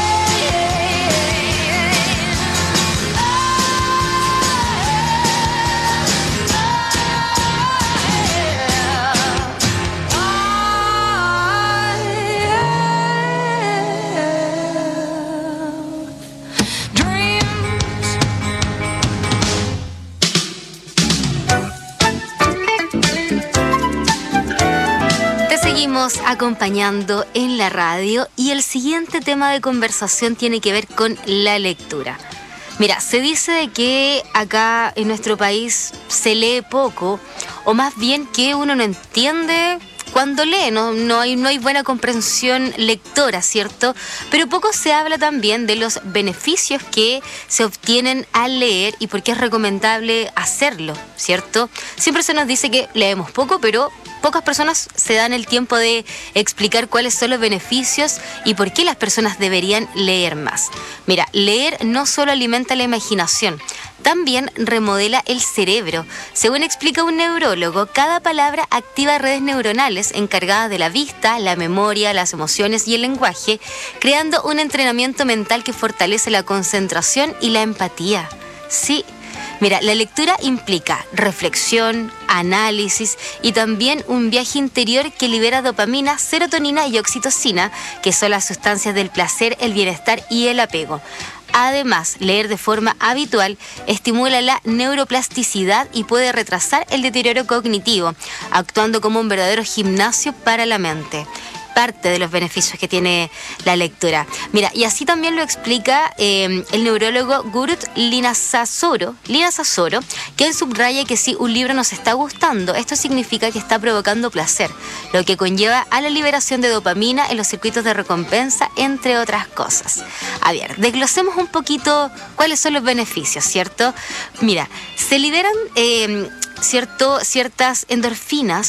Te seguimos acompañando en la radio y el siguiente tema de conversación tiene que ver con la lectura. Mira, se dice de que acá en nuestro país se lee poco, o más bien que uno no entiende cuando lee, no, no, hay, no hay buena comprensión lectora, ¿cierto? Pero poco se habla también de los beneficios que se obtienen al leer y por qué es recomendable hacerlo, ¿cierto? Siempre se nos dice que leemos poco, pero pocas personas se dan el tiempo de explicar cuáles son los beneficios y por qué las personas deberían leer más. Mira, leer no solo alimenta la imaginación, también remodela el cerebro. Según explica un neurólogo, cada palabra activa redes neuronales encargadas de la vista, la memoria, las emociones y el lenguaje, creando un entrenamiento mental que fortalece la concentración y la empatía. Sí. Mira, la lectura implica reflexión, análisis y también un viaje interior que libera dopamina, serotonina y oxitocina, que son las sustancias del placer, el bienestar y el apego. Además, leer de forma habitual estimula la neuroplasticidad y puede retrasar el deterioro cognitivo, actuando como un verdadero gimnasio para la mente. Parte de los beneficios que tiene la lectura. Mira, y así también lo explica eh, el neurólogo Gurut Linasasoro, Linasasoro, que él subraya que si un libro nos está gustando, esto significa que está provocando placer, lo que conlleva a la liberación de dopamina en los circuitos de recompensa, entre otras cosas. A ver, desglosemos un poquito cuáles son los beneficios, ¿cierto? Mira, se liberan eh, cierto, ciertas endorfinas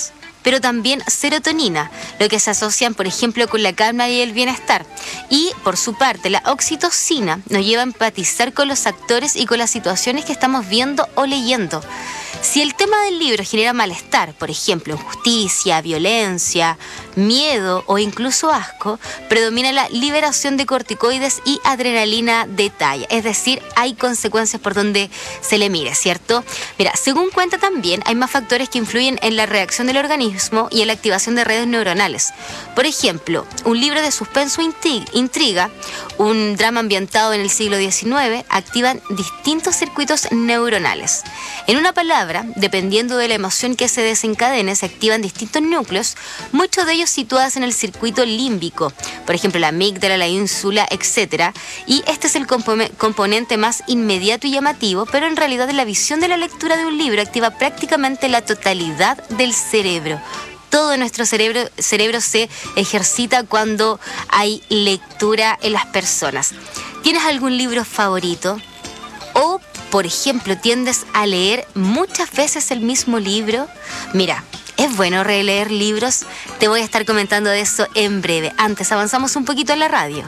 pero también serotonina, lo que se asocian, por ejemplo, con la calma y el bienestar. Y, por su parte, la oxitocina nos lleva a empatizar con los actores y con las situaciones que estamos viendo o leyendo. Si el tema del libro genera malestar, por ejemplo, injusticia, violencia, miedo o incluso asco, predomina la liberación de corticoides y adrenalina de talla. Es decir, hay consecuencias por donde se le mire, ¿cierto? Mira, según cuenta también, hay más factores que influyen en la reacción del organismo y en la activación de redes neuronales. Por ejemplo, un libro de suspenso intri- intriga, un drama ambientado en el siglo diecinueve, activan distintos circuitos neuronales. En una palabra, dependiendo de la emoción que se desencadene, se activan distintos núcleos, muchos de ellos situados en el circuito límbico, por ejemplo la amígdala, la ínsula, etcétera. Y este es el compo- componente más inmediato y llamativo, pero en realidad la visión de la lectura de un libro activa prácticamente la totalidad del cerebro. Todo nuestro cerebro, cerebro se ejercita cuando hay lectura en las personas. ¿Tienes algún libro favorito? O, por ejemplo, ¿tiendes a leer muchas veces el mismo libro? Mira, ¿es bueno releer libros? Te voy a estar comentando de eso en breve. Antes avanzamos un poquito en la radio.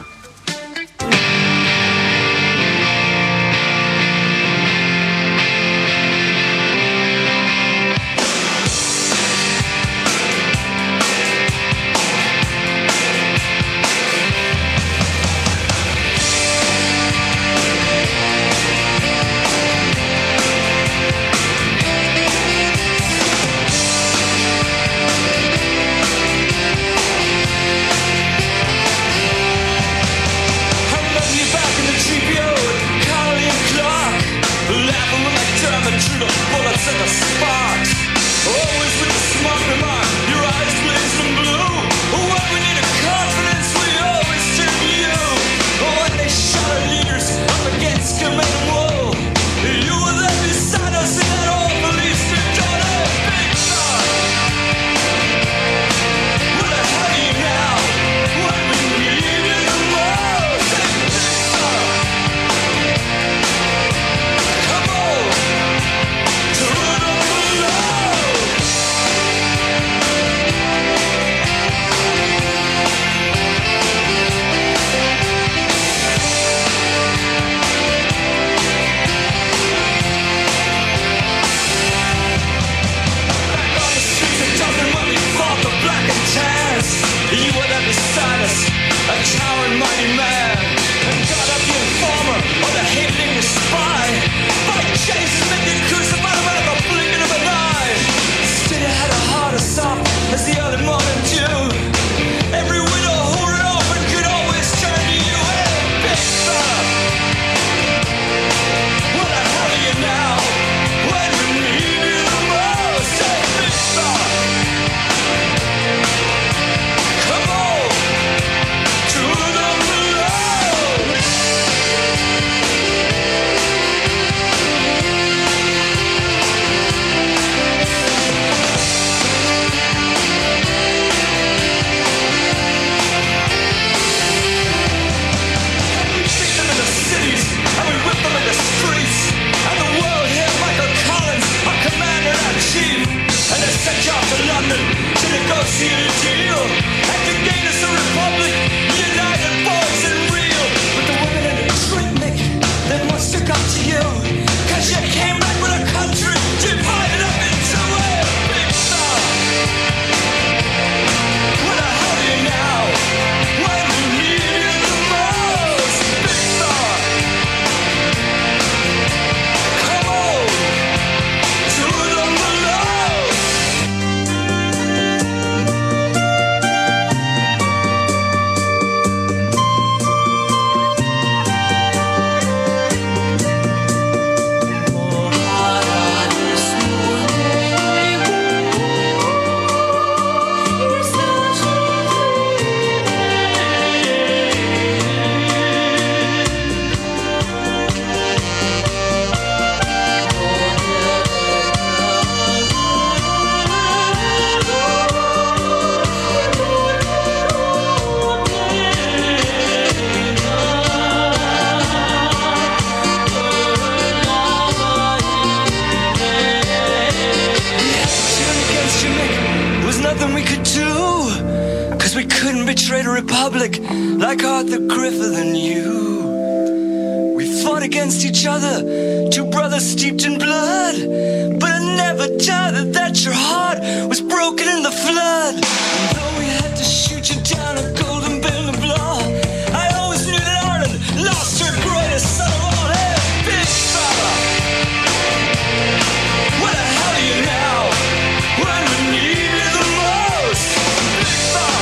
couldn't betray the Republic like Arthur Griffith and you. We fought against each other, two brothers steeped in blood, but I never doubted that your heart was broken in the flood. And though we had to shoot you down a golden building blow, I always knew that Ireland lost her greatest son of all. Hey, Big Fella, where the hell are you now? When we need you the most, Big Fella,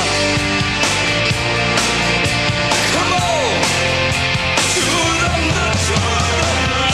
come on, to them the to them the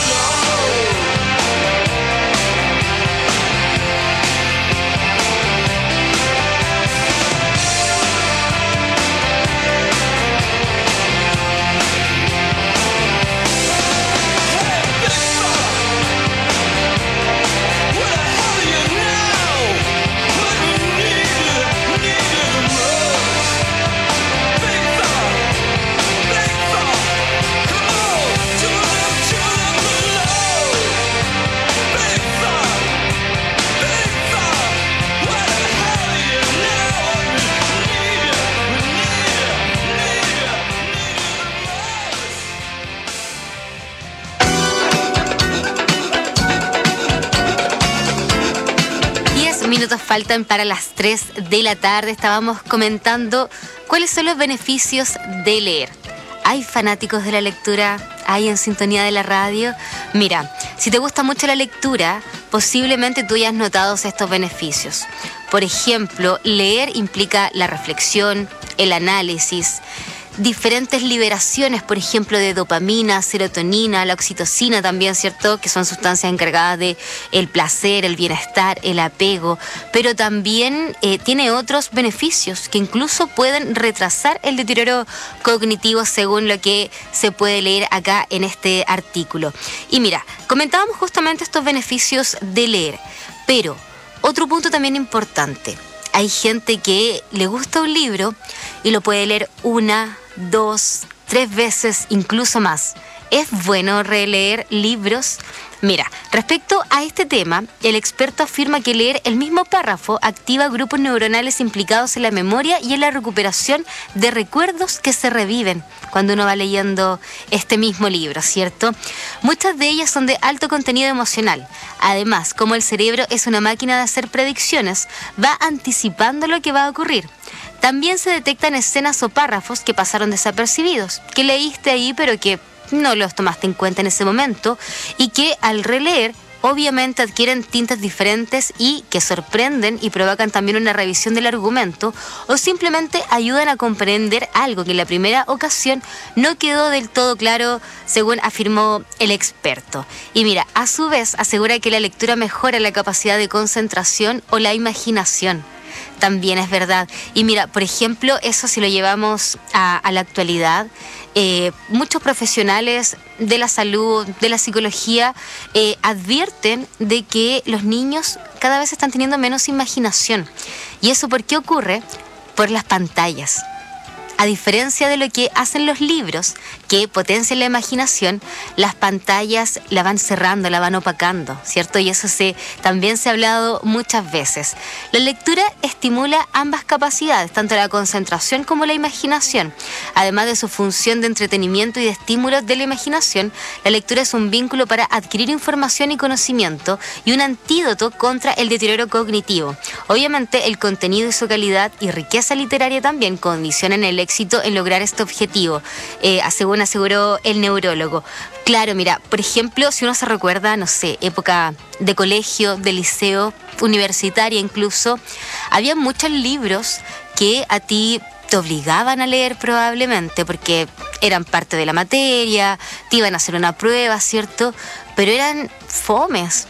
minutos faltan para las tres de la tarde. Estábamos comentando cuáles son los beneficios de leer. ¿Hay fanáticos de la lectura? ¿Hay en sintonía de la radio? Mira, si te gusta mucho la lectura, posiblemente tú hayas notado estos beneficios. Por ejemplo, leer implica la reflexión, el análisis, diferentes liberaciones, por ejemplo, de dopamina, serotonina, la oxitocina también, ¿cierto? Que son sustancias encargadas de el placer, el bienestar, el apego, pero también eh, tiene otros beneficios que incluso pueden retrasar el deterioro cognitivo, según lo que se puede leer acá en este artículo. Y mira, comentábamos justamente estos beneficios de leer, pero otro punto también importante. Hay gente que le gusta un libro y lo puede leer una, dos, tres veces, incluso más. ¿Es bueno releer libros? Mira, respecto a este tema, el experto afirma que leer el mismo párrafo activa grupos neuronales implicados en la memoria y en la recuperación de recuerdos que se reviven cuando uno va leyendo este mismo libro, ¿cierto? Muchas de ellas son de alto contenido emocional. Además, como el cerebro es una máquina de hacer predicciones, va anticipando lo que va a ocurrir. También se detectan escenas o párrafos que pasaron desapercibidos, que leíste ahí pero que no los tomaste en cuenta en ese momento y que al releer obviamente adquieren tintes diferentes y que sorprenden y provocan también una revisión del argumento o simplemente ayudan a comprender algo que en la primera ocasión no quedó del todo claro, según afirmó el experto. Y mira, a su vez asegura que la lectura mejora la capacidad de concentración o la imaginación. También es verdad. Y mira, por ejemplo, eso si lo llevamos a, a la actualidad, eh, muchos profesionales de la salud, de la psicología, eh, advierten de que los niños cada vez están teniendo menos imaginación. ¿Y eso por qué ocurre? Por las pantallas. A diferencia de lo que hacen los libros, que potencian la imaginación, las pantallas la van cerrando, la van opacando, ¿cierto? Y eso se, también se ha hablado muchas veces. La lectura estimula ambas capacidades, tanto la concentración como la imaginación. Además de su función de entretenimiento y de estímulos de la imaginación, la lectura es un vínculo para adquirir información y conocimiento y un antídoto contra el deterioro cognitivo. Obviamente, el contenido y su calidad y riqueza literaria también condicionan el éxito en lograr este objetivo, eh, según aseguró el neurólogo. Claro, mira, por ejemplo, si uno se recuerda, no sé, época de colegio, de liceo, universitaria incluso, había muchos libros que a ti te obligaban a leer probablemente porque eran parte de la materia, te iban a hacer una prueba, ¿cierto? Pero eran fomes.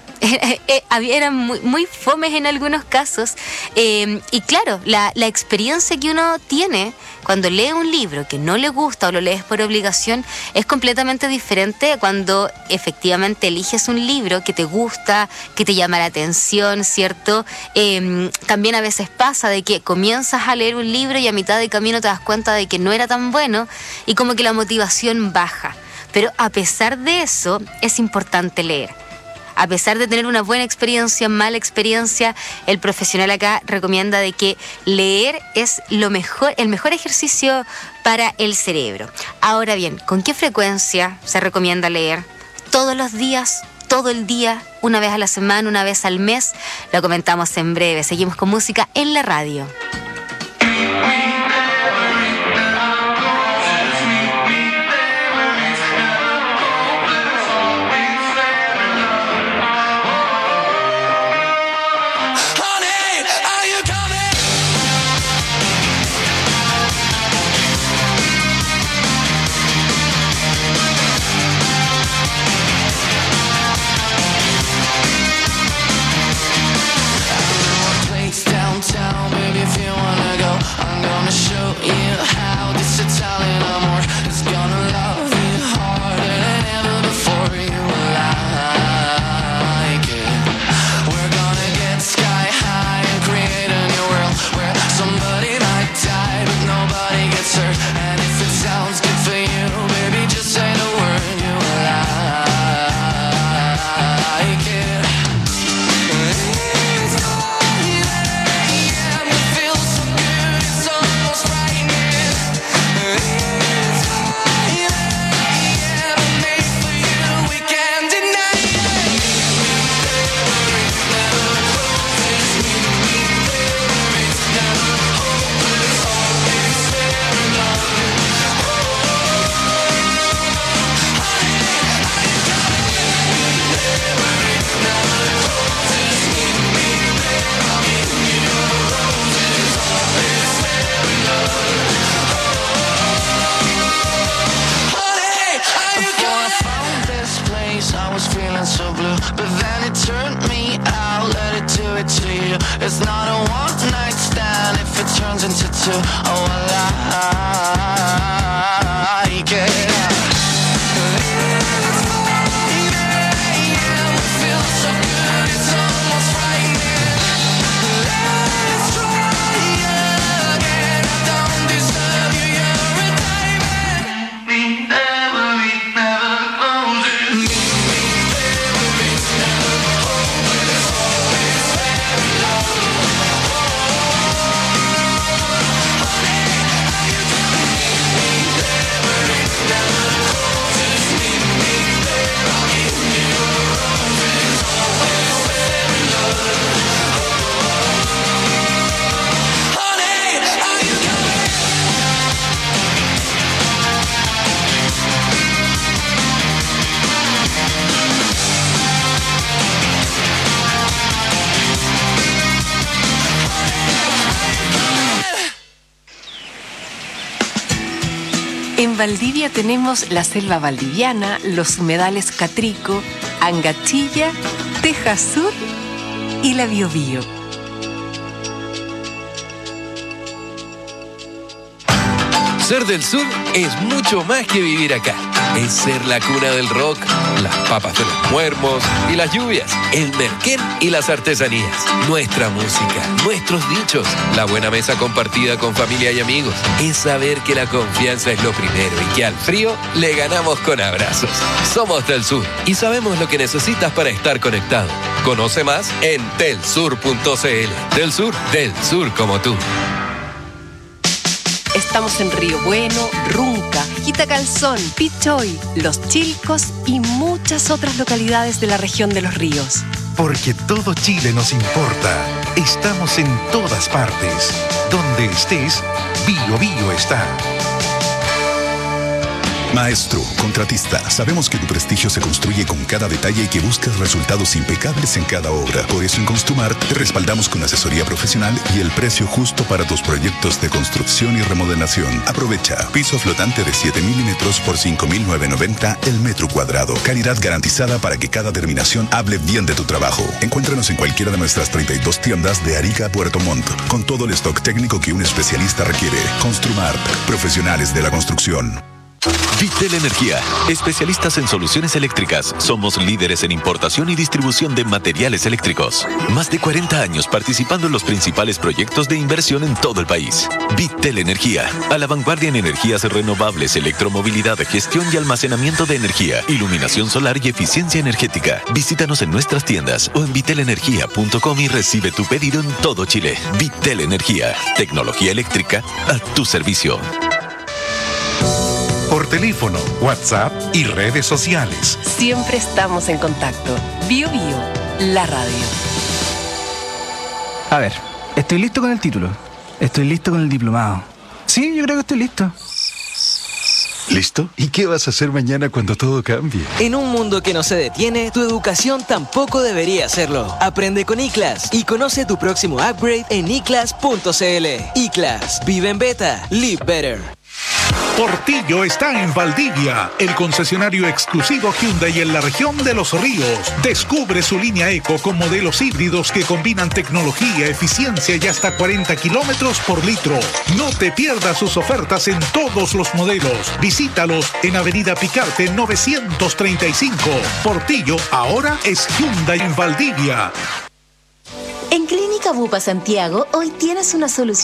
Eran muy, muy fomes en algunos casos eh, y claro, la, la experiencia que uno tiene cuando lee un libro que no le gusta o lo lees por obligación es completamente diferente a cuando efectivamente eliges un libro que te gusta, que te llama la atención, ¿cierto? Eh, también a veces pasa de que comienzas a leer un libro y a mitad de camino te das cuenta de que no era tan bueno y como que la motivación baja, pero a pesar de eso es importante leer. a pesar de tener una buena experiencia, mala experiencia, el profesional acá recomienda de que leer es lo mejor, el mejor ejercicio para el cerebro. Ahora bien, ¿con qué frecuencia se recomienda leer? ¿Todos los días? ¿Todo el día? ¿Una vez a la semana? ¿Una vez al mes? Lo comentamos en breve. Seguimos con música en la radio. It's not a one night stand if it turns into two. Oh, I like it. It's fine, yeah, we feel so good, it's almost frightening. Let's try again, I don't deserve you, you're a diamond. Me never, me never closes. Me, me never, me never hopeless, always very low. En Valdivia tenemos la selva valdiviana, los humedales Catrico, Angachilla, Teja Sur y la Biobío. Ser del sur es mucho más que vivir acá. Es ser la cuna del rock, las papas de los muermos y las lluvias, el merquén y las artesanías, nuestra música, nuestros dichos, la buena mesa compartida con familia y amigos. Es saber que la confianza es lo primero y que al frío le ganamos con abrazos. Somos del sur y sabemos lo que necesitas para estar conectado. Conoce más en telsur punto c l. Del sur, del sur como tú. Estamos en Río Bueno, Runca, Quitacalzón, Pichoy, Los Chilcos y muchas otras localidades de la región de Los Ríos. Porque todo Chile nos importa. Estamos en todas partes. Donde estés, Bio Bio está. Maestro, contratista, sabemos que tu prestigio se construye con cada detalle y que buscas resultados impecables en cada obra. Por eso en Construmart te respaldamos con asesoría profesional y el precio justo para tus proyectos de construcción y remodelación. Aprovecha. Piso flotante de siete milímetros por cinco mil novecientos noventa el metro cuadrado. Calidad garantizada para que cada terminación hable bien de tu trabajo. Encuéntranos en cualquiera de nuestras treinta y dos tiendas de Arica a Puerto Montt, con todo el stock técnico que un especialista requiere. Construmart, profesionales de la construcción. Vitel Energía, especialistas en soluciones eléctricas. Somos líderes en importación y distribución de materiales eléctricos. Más de cuarenta años participando en los principales proyectos de inversión en todo el país. Vitel Energía, a la vanguardia en energías renovables, electromovilidad, gestión y almacenamiento de energía, iluminación solar y eficiencia energética. Visítanos en nuestras tiendas o en vitel energía punto com y recibe tu pedido en todo Chile. Vitel Energía, tecnología eléctrica a tu servicio. Por teléfono, WhatsApp y redes sociales. Siempre estamos en contacto. Bio Bio, la radio. A ver, estoy listo con el título. Estoy listo con el diplomado. Sí, yo creo que estoy listo. ¿Listo? ¿Y qué vas a hacer mañana cuando todo cambie? En un mundo que no se detiene, tu educación tampoco debería hacerlo. Aprende con iClass y conoce tu próximo upgrade en i class punto c l. iClass, vive en beta, live better. Portillo está en Valdivia, el concesionario exclusivo Hyundai en la región de Los Ríos. Descubre su línea Eco con modelos híbridos que combinan tecnología, eficiencia y hasta cuarenta kilómetros por litro. No te pierdas sus ofertas en todos los modelos. Visítalos en Avenida Picarte novecientos treinta y cinco. Portillo ahora es Hyundai en Valdivia. En Clínica Bupa Santiago hoy tienes una solución